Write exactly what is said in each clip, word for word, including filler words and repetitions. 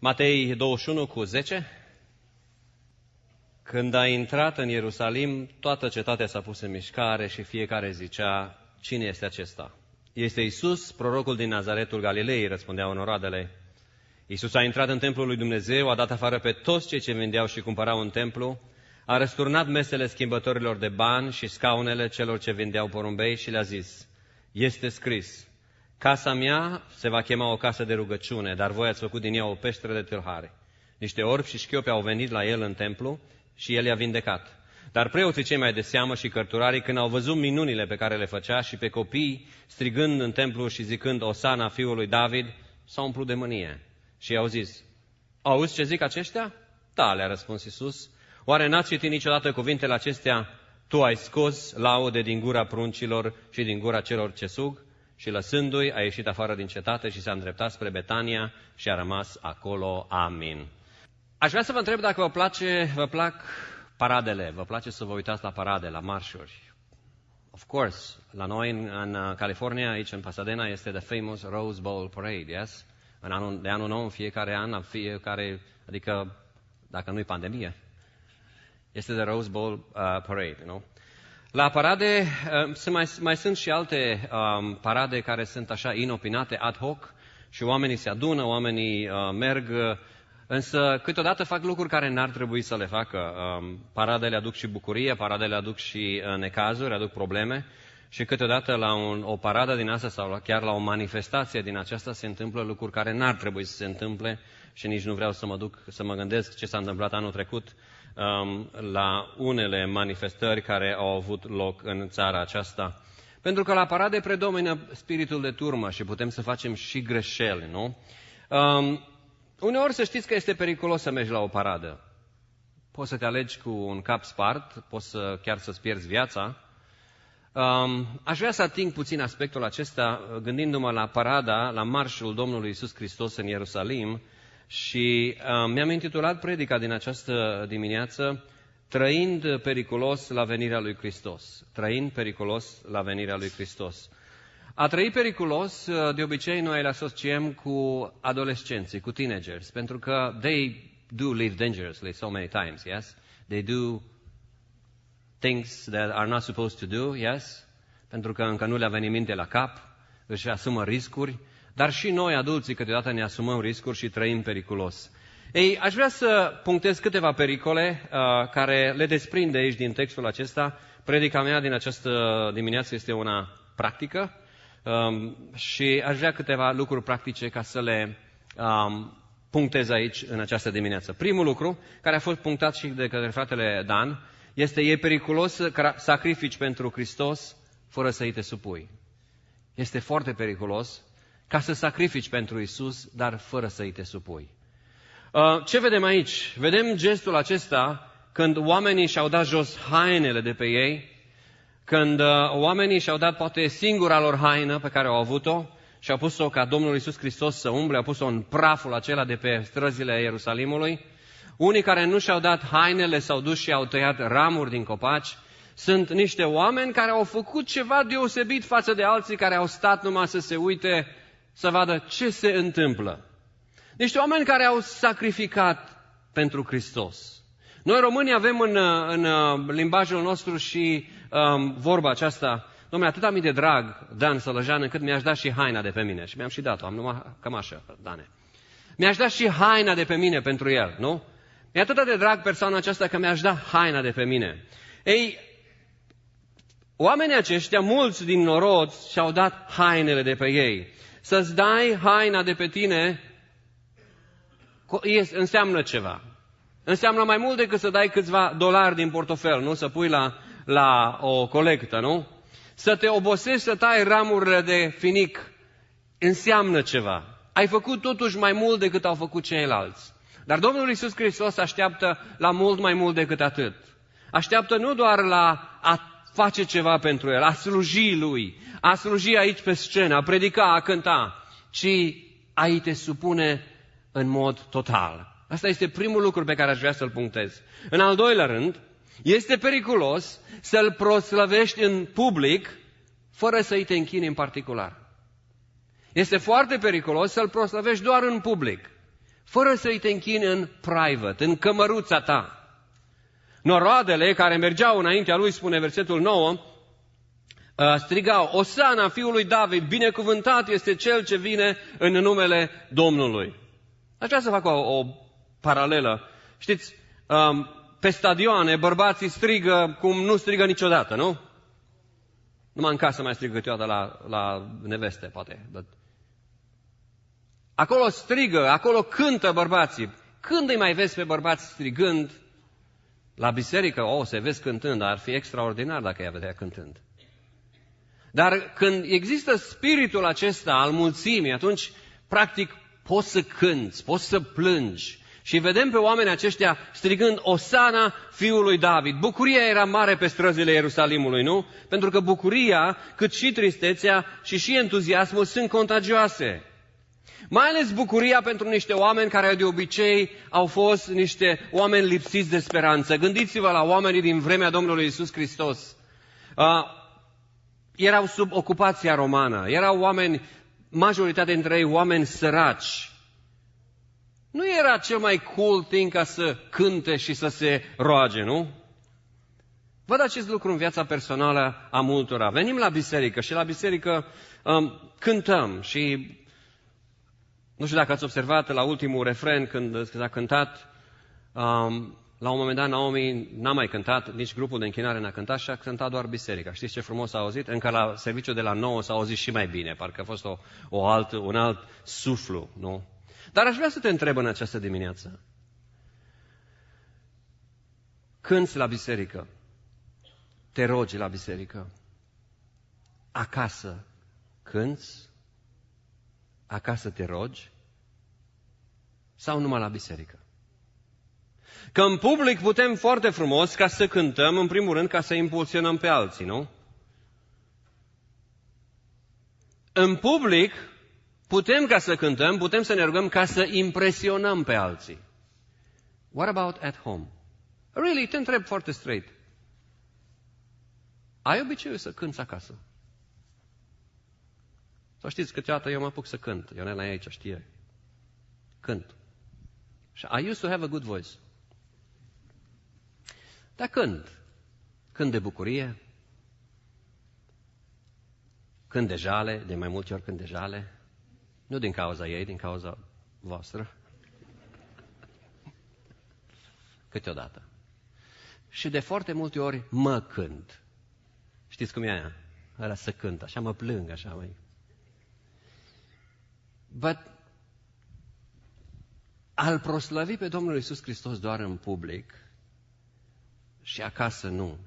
Matei douăzeci și unu cu zece. Când a intrat în Ierusalim, toată cetatea s-a pus în mișcare și fiecare zicea, cine este acesta? Este Iisus, prorocul din Nazaretul Galilei, răspundeau noroadele. Iisus a intrat în templul lui Dumnezeu, a dat afară pe toți cei ce vindeau și cumpărau în templu, a răsturnat mesele schimbătorilor de bani și scaunele celor ce vindeau porumbei și le-a zis, este scris, casa mea se va chema o casă de rugăciune, dar voi ați făcut din ea o peșteră de tâlhare. Niște orbi și șchiopi au venit la el în templu și el i-a vindecat. Dar preoții cei mai de seamă și cărturarii, când au văzut minunile pe care le făcea și pe copii strigând în templu și zicând Osana fiului David, s-au umplut de mânie. Și i-au zis, auzi ce zic aceștia? Da, le-a răspuns Iisus. Oare n-ați citit niciodată cuvintele acestea? Tu ai scos laude din gura pruncilor și din gura celor ce sug? Și lăsându-i, a ieșit afară din cetate și s-a îndreptat spre Betania și a rămas acolo. Amin. Aș vrea să vă întreb dacă vă place, vă plac paradele, vă place să vă uitați la parade, la marșuri. Of course, la noi în, în California, aici în Pasadena, este the famous Rose Bowl Parade, yes? În anul, de anul nou, în fiecare an, fiecare, adică dacă nu-i pandemie, este the Rose Bowl uh, Parade, you know? La parade uh, se mai, mai sunt și alte um, parade care sunt așa inopinate, ad hoc, și oamenii se adună, oamenii uh, merg, uh, însă câteodată fac lucruri care n-ar trebui să le facă. Um, paradele aduc și bucurie, paradele aduc și uh, necazuri, aduc probleme și câteodată la un, o paradă din asta sau chiar la o manifestație din aceasta se întâmplă lucruri care n-ar trebui să se întâmple și nici nu vreau să mă duc să mă gândesc ce s-a întâmplat anul trecut um, la unele manifestări care au avut loc în țara aceasta. Pentru că la parade predomină spiritul de turmă și putem să facem și greșeli, nu? Um, uneori să știți că este periculos să mergi la o paradă. Poți să te alegi cu un cap spart, poți să, chiar să-ți pierzi viața. Um, aș vrea să ating puțin aspectul acesta gândindu-mă la parada, la marșul Domnului Iisus Hristos în Ierusalim și um, mi-am intitulat predica din această dimineață Trăind periculos la venirea lui Hristos. Trăind periculos la venirea lui Hristos. A trăi periculos, de obicei, noi îl asociem cu adolescenții, cu teenagers, pentru că they do live dangerously so many times, yes? They do things that are not supposed to do, yes? Pentru că încă nu le-a venit minte la cap, își asumă riscuri, dar și noi, adulții, câteodată ne asumăm riscuri și trăim periculos. Ei, aș vrea să punctez câteva pericole uh, care le desprinde aici din textul acesta. Predica mea din această dimineață este una practică um, și aș vrea câteva lucruri practice ca să le um, punctez aici în această dimineață. Primul lucru, care a fost punctat și de către fratele Dan, este e periculos să sacrifici pentru Hristos fără să-i te supui. Este foarte periculos ca să sacrifici pentru Iisus, dar fără să-i te supui. Ce vedem aici? Vedem gestul acesta când oamenii și-au dat jos hainele de pe ei, când oamenii și-au dat poate singura lor haină pe care au avut-o și au pus-o ca Domnul Iisus Hristos să umble, au pus-o în praful acela de pe străzile Ierusalimului. Unii care nu și-au dat hainele s-au dus și au tăiat ramuri din copaci. Sunt niște oameni care au făcut ceva deosebit față de alții care au stat numai să se uite, să vadă ce se întâmplă. Niște oameni care au sacrificat pentru Hristos. Noi românii avem în, în limbajul nostru și um, vorba aceasta, dom'le, atât mi de drag, Dan Sălăjan, încât mi-aș da și haina de pe mine. Și mi-am și dat-o, am numai cămașă, Dane. Mi-aș da și haina de pe mine pentru el, nu? Mi-e atât de drag persoana aceasta că mi-aș da haina de pe mine. Ei, oamenii aceștia, mulți din noroți, și-au dat hainele de pe ei. Să-ți dai haina de pe tine înseamnă ceva. Înseamnă mai mult decât să dai câțiva dolari din portofel, nu? Să pui la, la o colectă, nu? Să te obosești să tai ramurile de finic înseamnă ceva. Ai făcut totuși mai mult decât au făcut ceilalți. Dar Domnul Iisus Hristos așteaptă la mult mai mult decât atât. Așteaptă nu doar la a face ceva pentru El, a sluji Lui, a sluji aici pe scenă, a predica, a cânta, ci a-i te supune în mod total. Asta este primul lucru pe care aș vrea să-l punctez. În al doilea rând, este periculos să-L proslăvești în public fără să-i te închini în particular. Este foarte periculos să-L proslăvești doar în public, fără să-i te închini în private, în cămăruța ta. Noroadele care mergeau înaintea lui, spune versetul nouă, strigau, Osana fiului David, binecuvântat este cel ce vine în numele Domnului. Aș vrea să fac o, o paralelă. Știți, pe stadioane bărbații strigă cum nu strigă niciodată, nu? Numai în casă mai strigă câteodată la, la neveste, poate. Acolo strigă, acolo cântă bărbații. Când îi mai vezi pe bărbați strigând? La biserică, o, se vezi cântând, ar fi extraordinar dacă i-a vedea cântând. Dar când există spiritul acesta al mulțimii, atunci, practic, poți să cânți, poți să plângi. Și vedem pe oamenii aceștia strigând Osana fiului David. Bucuria era mare pe străzile Ierusalimului, nu? Pentru că bucuria, cât și tristețea și și entuziasmul sunt contagioase. Mai ales bucuria pentru niște oameni care de obicei au fost niște oameni lipsiți de speranță. Gândiți-vă la oamenii din vremea Domnului Iisus Hristos. Uh, erau sub ocupația romană, erau oameni, majoritatea dintre ei oameni săraci. Nu era cel mai cool thing ca să cânte și să se roage, nu? Văd acest lucru în viața personală a multora. Venim la biserică și la biserică um, cântăm și nu știu dacă ați observat la ultimul refren când s-a cântat, um, la un moment dat Naomi n-a mai cântat, nici grupul de închinare n-a cântat și a cântat doar biserica. Știți ce frumos s-a auzit? Încă la serviciul de la nouă s-a auzit și mai bine, parcă a fost o, o alt, un alt suflu, nu? Dar aș vrea să te întreb în această dimineață. Cânți la biserică, te rogi la biserică, acasă cânți, acasă te rogi sau numai la biserică? Că în public putem foarte frumos ca să cântăm, în primul rând ca să impulsionăm pe alții, nu? În public putem ca să cântăm, putem să ne rugăm ca să impresionăm pe alții. What about at home? Really, te întreb foarte straight. Ai obiceiul să cânți acasă? Sau știți, câteodată eu mă apuc să cânt. Ionela e aici, știe. Cânt. Și I used to have a good voice. Dar cânt. Cânt de bucurie. Cânt de jale, de mai multe ori cânt de jale. Nu din cauza ei, din cauza voastră. Câteodată. Și de foarte multe ori mă cânt. Știți cum e aia? Ăla să cânt, așa mă plâng, așa mai. But al proslăvi pe Domnul Iisus Hristos doar în public și acasă nu.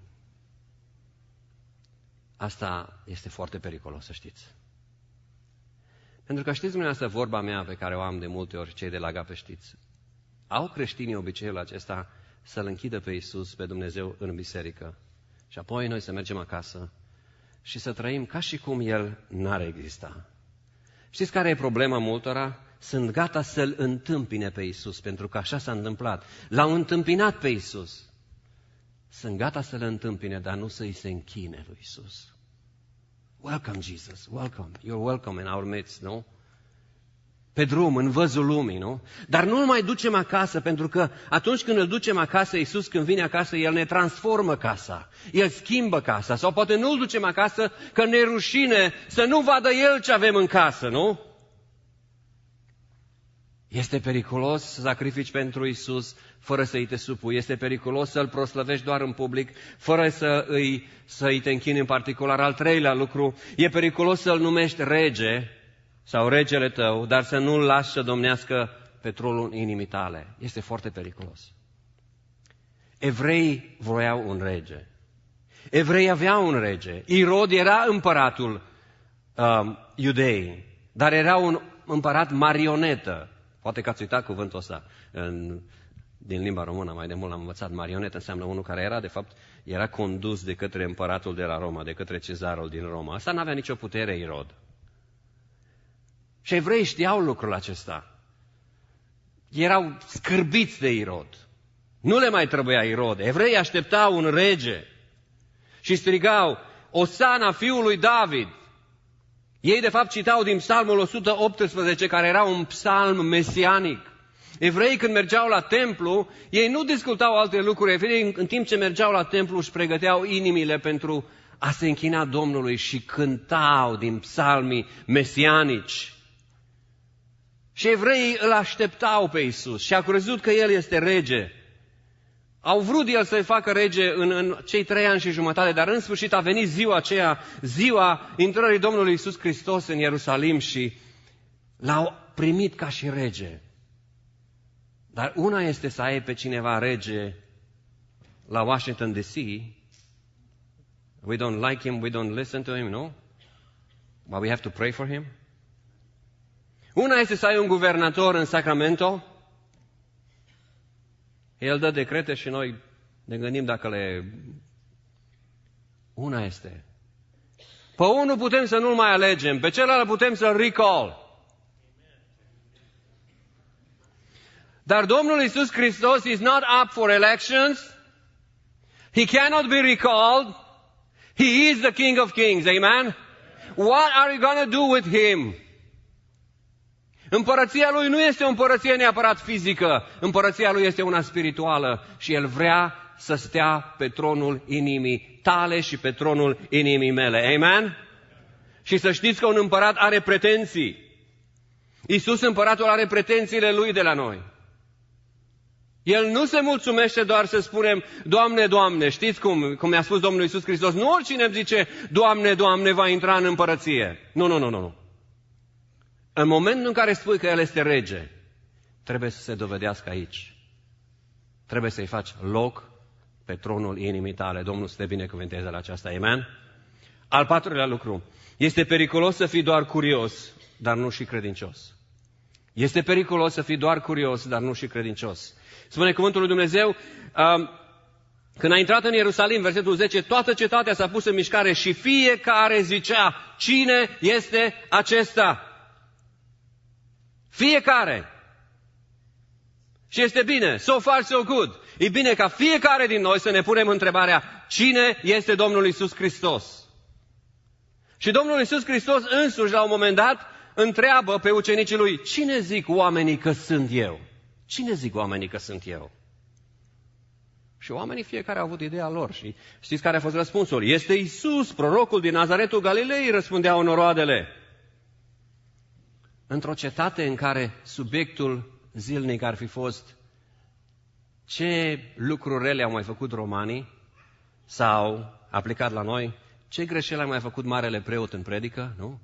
Asta este foarte periculos, să știți. Pentru că știți dumneavoastră vorba mea pe care o am de multe ori, cei de la Agape știți. Au creștinii obiceiul acesta să-L închidă pe Iisus, pe Dumnezeu, în biserică. Și apoi noi să mergem acasă și să trăim ca și cum El n-ar exista. Știți care e problema multora? Sunt gata să-L întâmpine pe Iisus, pentru că așa s-a întâmplat. L-au întâmpinat pe Iisus. Sunt gata să-L întâmpine, dar nu să-i se închine lui Iisus. Welcome, Jesus, welcome. You're welcome in our midst, nu? Pe drum, în văzul lumii, nu? Dar nu-L mai ducem acasă, pentru că atunci când îl ducem acasă, Iisus când vine acasă, El ne transformă casa. El schimbă casa. Sau poate nu-L ducem acasă, că ne rușine să nu vadă El ce avem în casă, nu? Este periculos să sacrifici pentru Iisus fără să-i te supui. Este periculos să-L proslăvești doar în public, fără să îi, să-i te închini în particular. Al treilea lucru, e periculos să-L numești rege sau regele tău, dar să nu-L lași să domnească pe tronul inimii tale. Este foarte periculos. Evreii voiau un rege. Evreii aveau un rege. Irod era împăratul um, iudeii, dar era un împărat marionetă. Poate că ați uitat cuvântul ăsta în, din limba română, mai de mult l-am învățat. Marionetă înseamnă unul care era, de fapt, era condus de către împăratul de la Roma, de către cezarul din Roma. Asta n-avea nicio putere Irod. Și evreii știau lucrul acesta. Erau scârbiți de Irod. Nu le mai trebuia Irod. Evreii așteptau un rege și strigau, Osana fiului David. Ei, de fapt, citau din Psalmul o sută optsprezece, care era un psalm mesianic. Evreii când mergeau la templu, ei nu discutau alte lucruri. Evreii în timp ce mergeau la templu își pregăteau inimile pentru a se închina Domnului și cântau din psalmii mesianici. Și evreii îl așteptau pe Iisus și au crezut că El este rege. Au vrut El să-i facă rege în, în cei trei ani și jumătate, dar în sfârșit a venit ziua aceea, ziua intrării Domnului Iisus Hristos în Ierusalim și l-au primit ca și rege. Dar una este să ai pe cineva rege la Washington D C. We don't like him, we don't listen to him, no? But we have to pray for him. Una este să ai un guvernator în Sacramento. El dă decrete și noi ne gândim dacă le... Una este. Pe unul putem să nu-l mai alegem, pe celălalt putem să-l recall. Dar Domnul Iisus Hristos is not up for elections. He cannot be recalled. He is the King of Kings. Amen? What are you going to do with Him? Împărăția Lui nu este o împărăție neapărat fizică. Împărăția Lui este una spirituală și El vrea să stea pe tronul inimii tale și pe tronul inimii mele. Amen? Și să știți că un împărat are pretenții. Iisus împăratul are pretențiile Lui de la noi. El nu se mulțumește doar să spunem, Doamne, Doamne, știți cum, cum mi-a spus Domnul Iisus Hristos, nu oricine îmi zice, Doamne, Doamne, va intra în împărăție. Nu, nu, nu, nu, nu. În momentul în care spui că El este rege, trebuie să se dovedească aici. Trebuie să-i faci loc pe tronul inimii tale. Domnul să te binecuvânteze la aceasta. Amen? Al patrulea lucru. Este periculos să fii doar curios, dar nu și credincios. Este periculos să fii doar curios, dar nu și credincios. Spune cuvântul lui Dumnezeu, um, când a intrat în Ierusalim, versetul zece, toată cetatea s-a pus în mișcare și fiecare zicea, cine este acesta? Fiecare. Și este bine, so far so good. E bine ca fiecare din noi să ne punem întrebarea, cine este Domnul Iisus Hristos? Și Domnul Iisus Hristos însuși, la un moment dat, întreabă pe ucenicii Lui, cine zic oamenii că sunt eu? Cine zic oamenii că sunt eu? Și oamenii fiecare au avut ideea lor. Și știți care a fost răspunsul? Este Iisus, prorocul din Nazaretul Galilei, răspundeau noroadele. Într-o cetate în care subiectul zilnic ar fi fost ce lucruri rele au mai făcut romanii sau aplicat la noi, ce greșeli a mai făcut marele preot în predică, nu?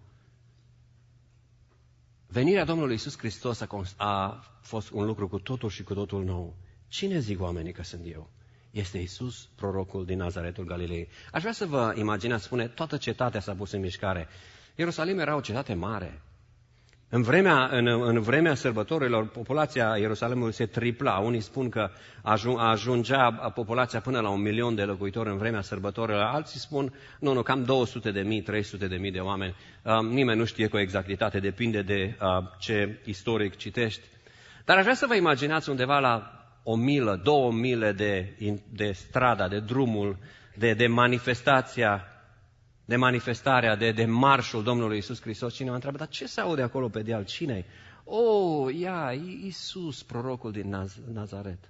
Venirea Domnului Iisus Hristos a, a fost un lucru cu totul și cu totul nou. Cine zic oamenii că sunt eu? Este Iisus, prorocul din Nazaretul Galilei. Aș vrea să vă imaginați, spune, toată cetatea s-a pus în mișcare. Ierusalim era o cetate mare. În vremea, în, în vremea sărbătorilor, populația Ierusalimului se tripla. Unii spun că ajungea populația până la un milion de locuitori în vremea sărbătorilor. Alții spun, nu, nu, cam două sute de mii, trei sute de mii de oameni. Uh, nimeni nu știe cu exactitate, depinde de uh, ce istoric citești. Dar aș vrea să vă imaginați undeva la o milă, două mile de, de strada, de drumul, de, de manifestația, de manifestarea, de, de marșul Domnului Iisus Hristos. Cine mă întreabă, dar ce se aude acolo pe deal? Cine-i? Oh, ia, Iisus, prorocul din Naz- Nazaret.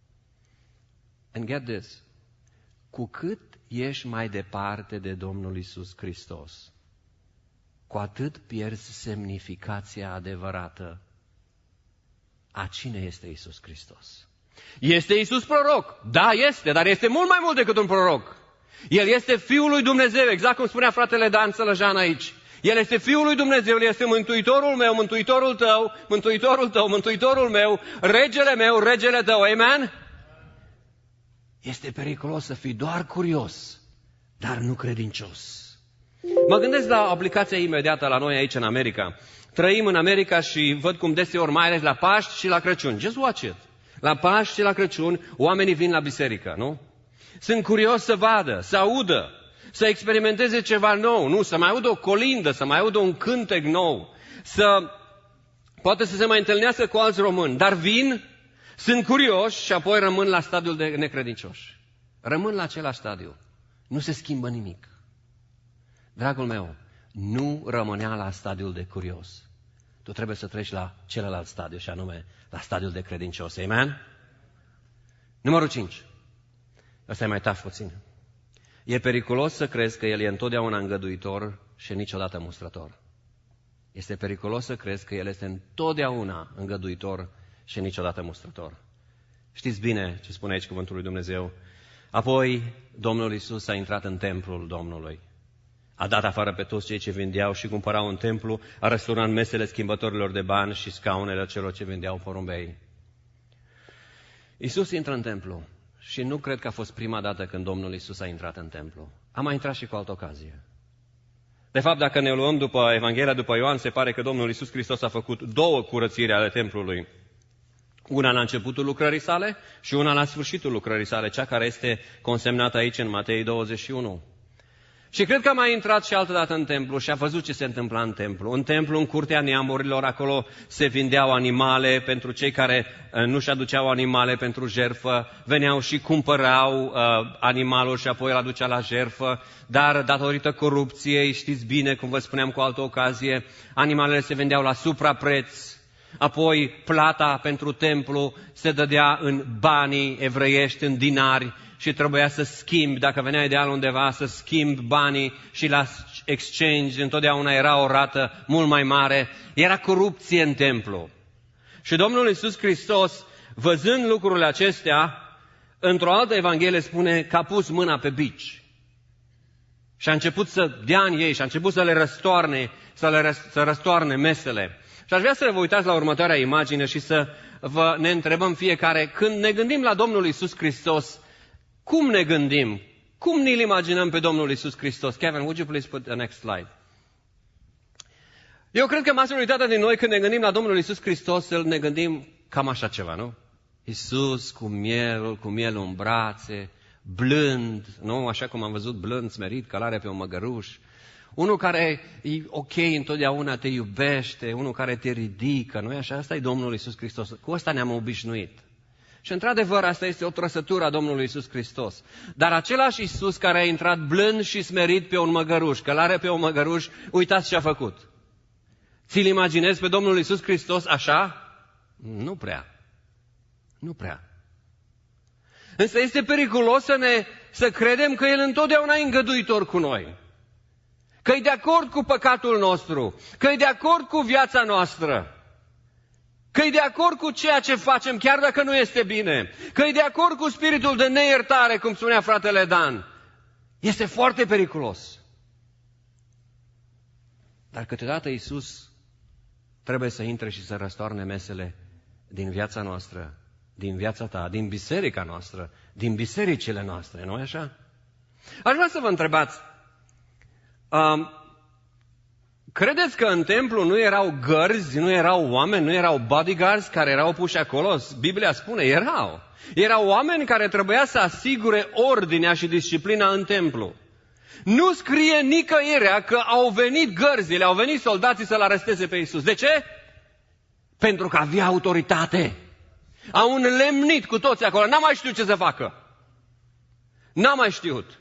And get this, cu cât ești mai departe de Domnul Iisus Hristos, cu atât pierzi semnificația adevărată a cine este Iisus Hristos. Este Iisus proroc? Da, este, dar este mult mai mult decât un proroc. El este Fiul lui Dumnezeu, exact cum spunea fratele Dan Sălăjan aici. El este Fiul lui Dumnezeu, El este Mântuitorul meu, Mântuitorul tău, Mântuitorul tău, Mântuitorul meu, Regele meu, Regele tău, amen? Este periculos să fii doar curios, dar nu credincios. Mă gândesc la aplicația imediată la noi aici în America. Trăim în America și văd cum deseori, mai ales la Paști și la Crăciun. Just watch it. La Paști și la Crăciun, oamenii vin la biserică, nu? Sunt curios să vadă, să audă, să experimenteze ceva nou, nu? Să mai audă o colindă, să mai audă un cântec nou, să poate să se mai întâlnească cu alți români. Dar vin, sunt curioși și apoi rămân la stadiul de necredincioși. Rămân la același stadiu. Nu se schimbă nimic. Dragul meu, nu rămânea la stadiul de curios. Tu trebuie să treci la celălalt stadiu, și anume la stadiul de credincios. Amen? Numărul cinci. Ăsta e mai taf puțin. E periculos să crezi că El e întotdeauna îngăduitor și niciodată mustrător. Este periculos să crezi că El este întotdeauna îngăduitor și niciodată mustrător. Știți bine ce spune aici cuvântul lui Dumnezeu? Apoi Domnul Iisus a intrat în templul Domnului. A dat afară pe toți cei ce vindeau și cumpărau în templu, a răsturnat mesele schimbătorilor de bani și scaunele celor ce vindeau porumbei. Iisus intră în templu și nu cred că a fost prima dată când Domnul Iisus a intrat în templu. A mai intrat și cu altă ocazie. De fapt, dacă ne luăm după Evanghelia după Ioan, se pare că Domnul Iisus Hristos a făcut două curățiri ale templului. Una la începutul lucrării sale și una la sfârșitul lucrării sale, cea care este consemnată aici în Matei douăzeci și unu. Și cred că a mai intrat și altă dată în templu și a văzut ce se întâmpla în templu. În templu, în curtea neamurilor, acolo se vindeau animale pentru cei care nu-și aduceau animale pentru jertfă, veneau și cumpărau uh, animalul și apoi îl aducea la jertfă, dar datorită corupției, știți bine, cum vă spuneam cu altă ocazie, animalele se vindeau la suprapreț. Apoi plata pentru templu se dădea în banii evreiești, în dinari, și trebuia să schimbi, dacă veneai de altundeva, să schimbi banii și la exchange întotdeauna era o rată mult mai mare. Era corupție în templu. Și Domnul Iisus Hristos, văzând lucrurile acestea, într-o altă evanghelie spune că a pus mâna pe bici. Și a început să dea în ei și a început să le răstoarne, să le ră, să răstoarne mesele. Și aș vrea să vă uitați la următoarea imagine și să vă, ne întrebăm fiecare, când ne gândim la Domnul Iisus Hristos, cum ne gândim? Cum ne-l imaginăm pe Domnul Iisus Hristos? Kevin, would you please put the next slide? Eu cred că majoritatea din noi, când ne gândim la Domnul Iisus Hristos, ne gândim cam așa ceva, nu? Iisus cu mielul, cu mielul în brațe, blând, nu? Așa cum am văzut, blând, smerit, călare pe un măgăruș. Unul care e ok, întotdeauna te iubește, unul care te ridică, nu-i așa? Asta e Domnul Iisus Hristos. Cu ăsta ne-am obișnuit. Și într-adevăr, asta este o trăsătură a Domnului Iisus Hristos. Dar același Iisus care a intrat blând și smerit pe un măgăruș, călare pe un măgăruș, uitați ce a făcut. Ți-l imaginezi pe Domnul Iisus Hristos așa? Nu prea. Nu prea. Însă este periculos să, ne, să credem că El întotdeauna e îngăduitor cu noi. Că e de acord cu păcatul nostru, că e de acord cu viața noastră, că e de acord cu ceea ce facem, chiar dacă nu este bine, că e de acord cu spiritul de neiertare, cum spunea fratele Dan. Este foarte periculos. Dar câteodată Iisus trebuie să intre și să răstoarne mesele din viața noastră, din viața ta, din biserica noastră, din bisericile noastre, nu-i așa? Aș vrea să vă întrebați, um, credeți că în templu nu erau gărzi, nu erau oameni, nu erau bodyguards care erau puși acolo? Biblia spune, erau. Erau oameni care trebuia să asigure ordinea și disciplina în templu. Nu scrie nicăierea că au venit gărzile, au venit soldații să-L aresteze pe Iisus. De ce? Pentru că avea autoritate. Au înlemnit cu toți acolo, n-am mai știut ce să facă. N-am mai știut.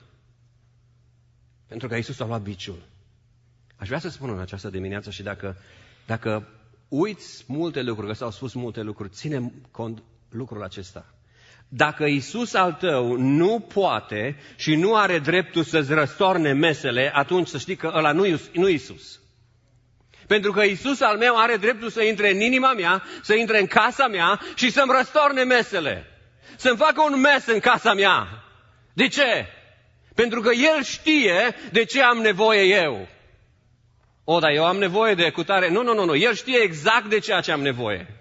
Pentru că Iisus a luat biciul. Aș vrea să spun în această dimineață și dacă, dacă uiți multe lucruri, că s-au spus multe lucruri, ține cont lucrul acesta. Dacă Iisus al tău nu poate și nu are dreptul să-ți răstoarne mesele, atunci să știi că ăla nu, nu Iisus. Pentru că Iisus al meu are dreptul să intre în inima mea, să intre în casa mea și să-mi răstoarne mesele. Să-mi facă un mes în casa mea. De ce? Pentru că El știe de ce am nevoie eu. O, dar eu am nevoie de cutare. Nu, nu, nu, nu. El știe exact de ceea ce am nevoie.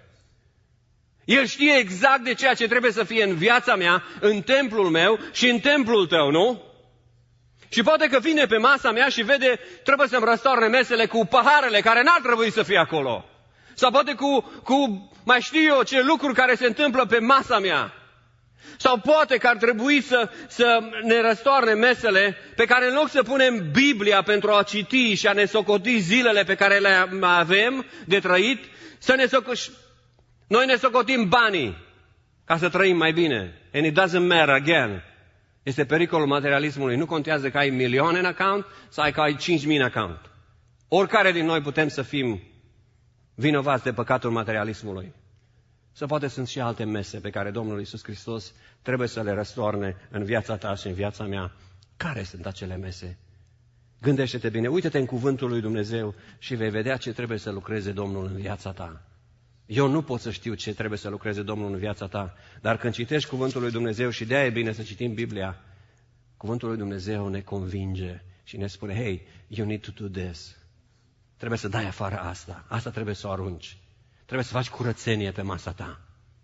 El știe exact de ceea ce trebuie să fie în viața mea, în templul meu și în templul tău, nu? Și poate că vine pe masa mea și vede, trebuie să-mi răstoarne mesele cu paharele care n-ar trebui să fie acolo. Sau poate cu, cu, mai știu eu, ce lucruri care se întâmplă pe masa mea. Sau poate că ar trebui să, să ne răstoarne mesele pe care în loc să punem Biblia pentru a citi și a ne socoti zilele pe care le avem de trăit, să ne socotim. Noi ne socotim banii ca să trăim mai bine. And it doesn't matter again. Este pericolul materialismului. Nu contează că ai milioane în account sau că ai cinci mii în account. Oricare din noi putem să fim vinovați de păcatul materialismului. Sau poate sunt și alte mese pe care Domnul Iisus Hristos trebuie să le răstoarne în viața ta și în viața mea. Care sunt acele mese? Gândește-te bine, uite-te în cuvântul lui Dumnezeu și vei vedea ce trebuie să lucreze Domnul în viața ta. Eu nu pot să știu ce trebuie să lucreze Domnul în viața ta, dar când citești cuvântul lui Dumnezeu, și de-aia e bine să citim Biblia, cuvântul lui Dumnezeu ne convinge și ne spune, hey, you need to do this. Trebuie să dai afară asta, asta trebuie să o arunci. Trebuie să faci curățenie pe masa ta.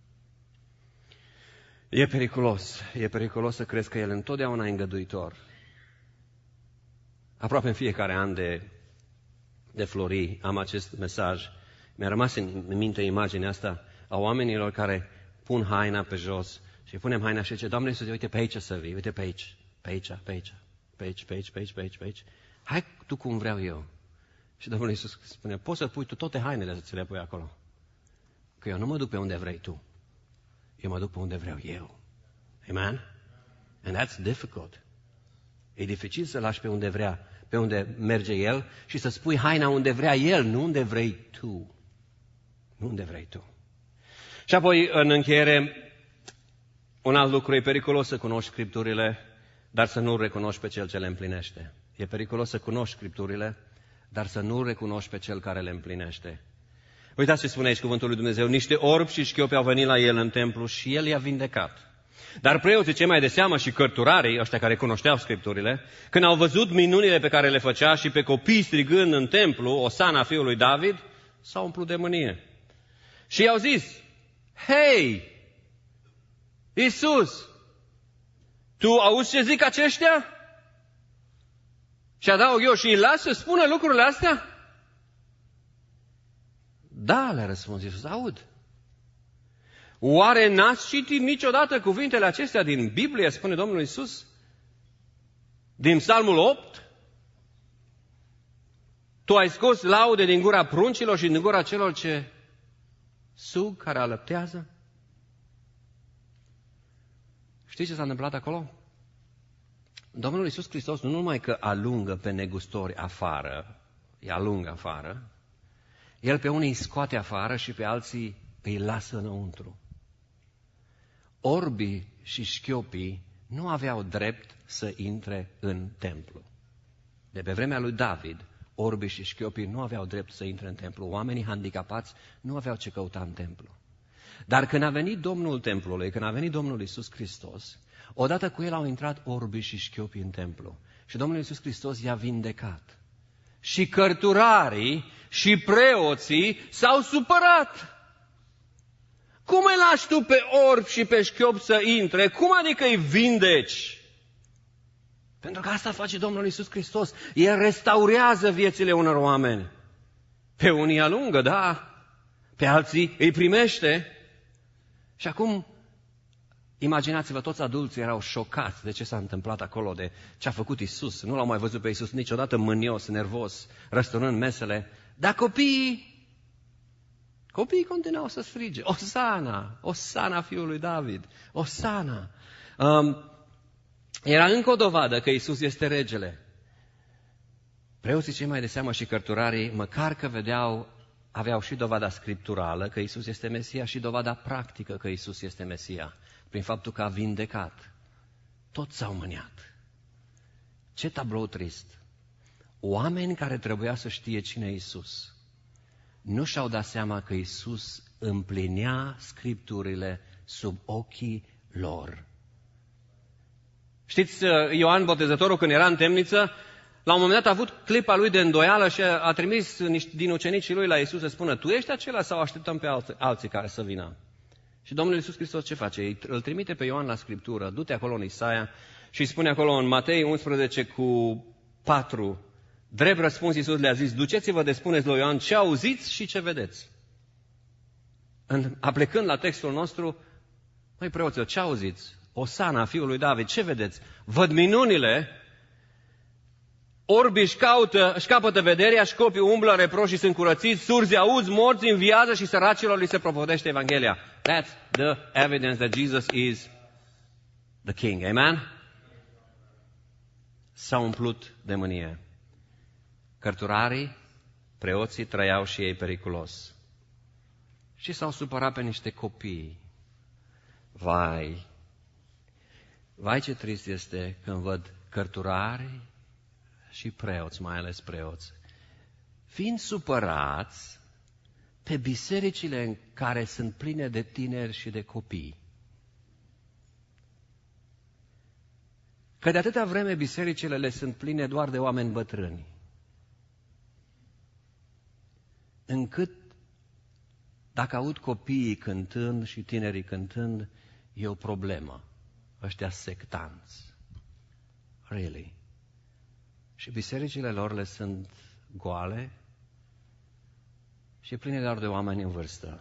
E periculos, e periculos să crezi că El întotdeauna e îngăduitor. Aproape în fiecare an de, de flori am acest mesaj. Mi-a rămas în minte imaginea asta a oamenilor care pun haina pe jos și punem haina și zice, Doamne Iisuse, uite pe aici să vii, uite pe aici, pe aici, pe aici, pe aici, pe aici, pe aici, pe aici, pe aici. Hai tu cum vreau eu. Și Domnul Iisus spune, poți să pui tu toate hainele să ți le pui acolo. Că eu nu mă duc pe unde vrei tu. Eu mă duc pe unde vreau eu. Amen? And that's difficult. E dificil să lași pe unde vrea, pe unde merge El și să spui haina unde vrea El, nu unde vrei tu. Nu unde vrei tu. Și apoi, în încheiere, un alt lucru, e periculos să cunoști Scripturile, dar să nu recunoști pe Cel ce le împlinește. E periculos să cunoști Scripturile, dar să nu recunoști pe Cel care le împlinește. Uitați ce spune aici cuvântul lui Dumnezeu. Niște orbi și șchiopi au venit la El în templu și El i-a vindecat. Dar preoții cei mai de seamă și cărturarii, ăștia care cunoșteau Scripturile, când au văzut minunile pe care le făcea și pe copii strigând în templu, Osana fiului David, s-au umplut de mânie. Și i-au zis, hei, Iisus, tu auzi ce zic aceștia? Și adaug eu, și îi las să spună lucrurile astea? Da, le-a răspuns Iisus, aud. Oare n-ați citit niciodată cuvintele acestea din Biblie, spune Domnul Iisus? Din Psalmul opt? Tu ai scos laude din gura pruncilor și din gura celor ce sug, care alăptează? Știți ce s-a întâmplat acolo? Domnul Iisus Hristos nu numai că alungă pe negustori afară, îi alungă afară, El pe unii îi scoate afară și pe alții îi lasă înăuntru. Orbii și șchiopii nu aveau drept să intre în templu. De pe vremea lui David, orbii și șchiopii nu aveau drept să intre în templu. Oamenii handicapați nu aveau ce căuta în templu. Dar când a venit Domnul templului, când a venit Domnul Iisus Hristos, odată cu El au intrat orbii și șchiopii în templu. Și Domnul Iisus Hristos i-a vindecat. Și cărturarii și preoții s-au supărat. Cum îi lași tu pe orbi și pe șchiopi să intre? Cum adică îi vindeci? Pentru că asta face Domnul Iisus Hristos. El restaurează viețile unor oameni. Pe unii alungă, da. Pe alții îi primește. Și acum, imaginați-vă, toți adulții erau șocați de ce s-a întâmplat acolo, de ce a făcut Iisus. Nu l-au mai văzut pe Iisus niciodată mânios, nervos, răsturnând mesele. Dar copiii, copiii continuau să strige, Osana, Osana fiului David, Osana. Um, era încă o dovadă că Iisus este regele. Preoții cei mai de seamă și cărturarii, măcar că vedeau, aveau și dovada scripturală că Iisus este Mesia și dovada practică că Iisus este Mesia, prin faptul că a vindecat. Toți s-au mâniat. Ce tablou trist! Oameni care trebuia să știe cine e Iisus nu și-au dat seama că Iisus împlinea Scripturile sub ochii lor. Știți, Ioan Botezătorul, când era în temniță, la un moment dat a avut clipa lui de îndoială și a trimis din ucenicii lui la Iisus să spună, tu ești acela sau așteptăm pe alții care să vină? Și Domnul Iisus Hristos ce face? Îl trimite pe Ioan la Scriptură, du-te acolo în Isaia și îi spune acolo în Matei unsprezece cu patru, drept răspuns Iisus le-a zis, duceți-vă de spuneți lui Ioan ce auziți și ce vedeți. În, aplecând la textul nostru, măi preoților, ce auziți? Osana, fiul lui David, ce vedeți? Văd minunile, orbii își, caută, își capătă vederea, școpii umblă, reproșii sunt curățiți, surzi auzi, morți înviază și săracilor li se propovădește Evanghelia. That's the evidence that Jesus is the King. Amen? S-au umplut de mânie. Cărturarii, preoții trăiau și ei periculos. și s-au supărat pe niște copii. Vai, vai ce trist este când văd cărturari și preoți, mai ales preoți, fiind supărați pe bisericile în care sunt pline de tineri și de copii. Că de atâta vreme bisericile le sunt pline doar de oameni bătrâni, încât dacă aud copiii cântând și tinerii cântând, e o problemă. Ăștia sectanți. Really. Și bisericile lor le sunt goale și pline doar de oameni în vârstă.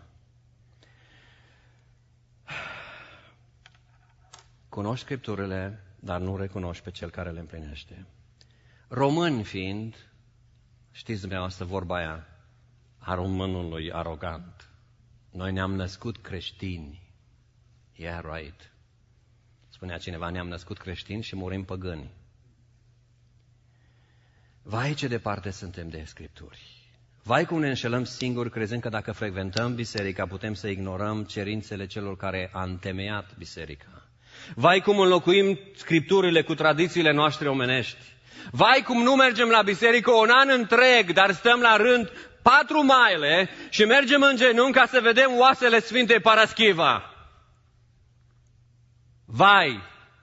Cunoști Scripturile, dar nu recunoști pe Cel care le împlinește. Români fiind, știți dumneavoastră vorba aia, a românului arogant. Noi ne-am născut creștini. Yeah, right. Spunea cineva, ne-am născut creștini și murim păgâni. Vai ce departe suntem de Scripturi. Vai cum ne înșelăm singuri crezând că dacă frecventăm biserica putem să ignorăm cerințele celor care a întemeiat biserica. Vai cum înlocuim Scripturile cu tradițiile noastre omenești. Vai cum nu mergem la biserică un an întreg, dar stăm la rând patru maile și mergem în genunchi ca să vedem oasele Sfintei Paraschiva. Vai!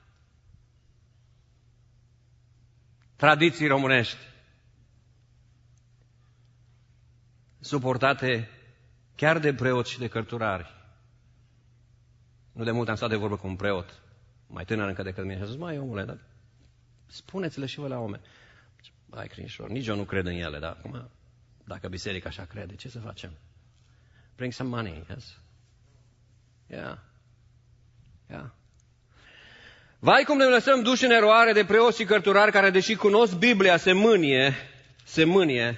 Tradiții românești suportate chiar de preoți și de cărturari. Nu de mult am stat de vorbă cu un preot, mai tânăr încă decât mine, și a zis, mai omule, dar spuneți-le și voi la oameni. Hai, crinșor, nici eu nu cred în ele, dar acum, dacă biserica așa crede, ce să facem? Bring some money, yes? Yeah. Yeah. Vai cum ne lăsăm duși în eroare de preoți și cărturari care, deși cunosc Biblia, se mânie, se mânie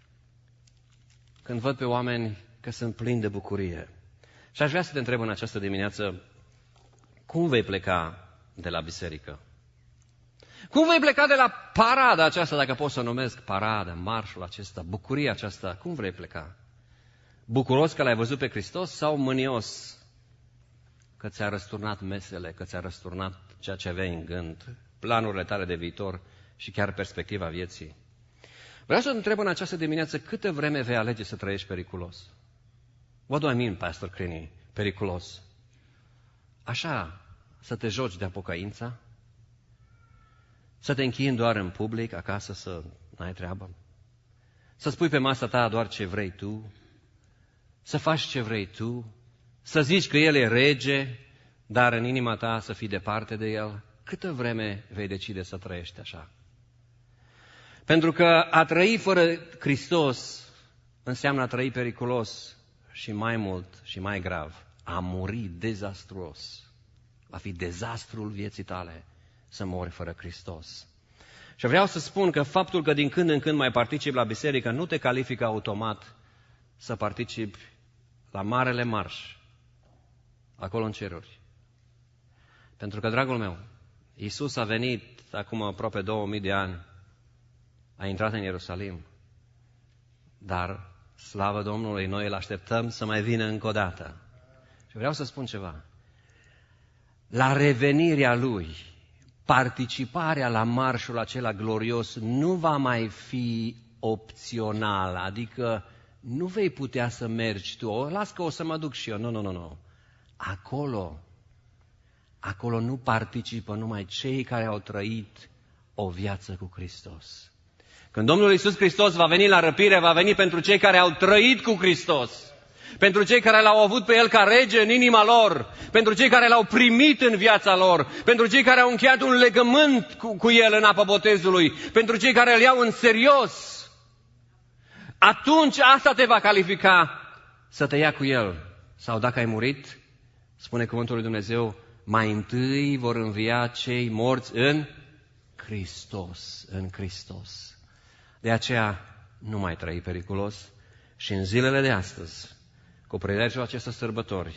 când văd pe oameni că sunt plini de bucurie. Și aș vrea să te întreb în această dimineață, cum vei pleca de la biserică? Cum vei pleca de la parada aceasta, dacă pot să o numesc parada, marșul acesta, bucuria aceasta, cum vrei pleca? Bucuros că l-ai văzut pe Hristos sau mânios că ți-a răsturnat mesele, că ți-a răsturnat ceea ce aveai în gând, planurile tale de viitor și chiar perspectiva vieții? Vreau să te întreb în această dimineață, câtă vreme vei alege să trăiești periculos? What do I mean, Pastor Crini, periculos? Așa, să te joci de apocăința? Să te închini doar în public, acasă, să n-ai treabă? Să spui pe masa ta doar ce vrei tu? Să faci ce vrei tu? Să zici că El e rege, dar în inima ta să fii departe de El? Câtă vreme vei decide să trăiești așa? Pentru că a trăi fără Hristos înseamnă a trăi periculos și mai mult și mai grav, a muri dezastruos. Va fi dezastrul vieții tale să mori fără Hristos. Și vreau să spun că faptul că din când în când mai participi la biserică nu te califică automat să participi la marele marș, acolo în ceruri. Pentru că, dragul meu, Iisus a venit acum aproape două mii de ani, a intrat în Ierusalim, dar, slavă Domnului, noi îl așteptăm să mai vină încă o dată. Și vreau să spun ceva. La revenirea Lui, participarea la marșul acela glorios nu va mai fi opțional, adică nu vei putea să mergi tu, o, las că o să mă duc și eu, nu, nu, nu, nu. Acolo, acolo nu participă numai cei care au trăit o viață cu Hristos. Când Domnul Iisus Hristos va veni la răpire, va veni pentru cei care au trăit cu Hristos, pentru cei care l-au avut pe El ca rege în inima lor, pentru cei care l-au primit în viața lor, pentru cei care au încheiat un legământ cu, cu El în apa botezului, pentru cei care îl iau în serios. Atunci asta te va califica să te ia cu El. Sau dacă ai murit, spune cuvântul lui Dumnezeu, mai întâi vor învia cei morți în Hristos, în Hristos. De aceea nu mai trăi periculos și în zilele de astăzi, cu prilejul acestor sărbători,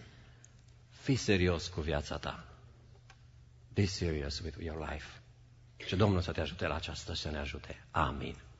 fii serios cu viața ta. Be serious with your life. Și Domnul să te ajute la aceasta, să ne ajute. Amin.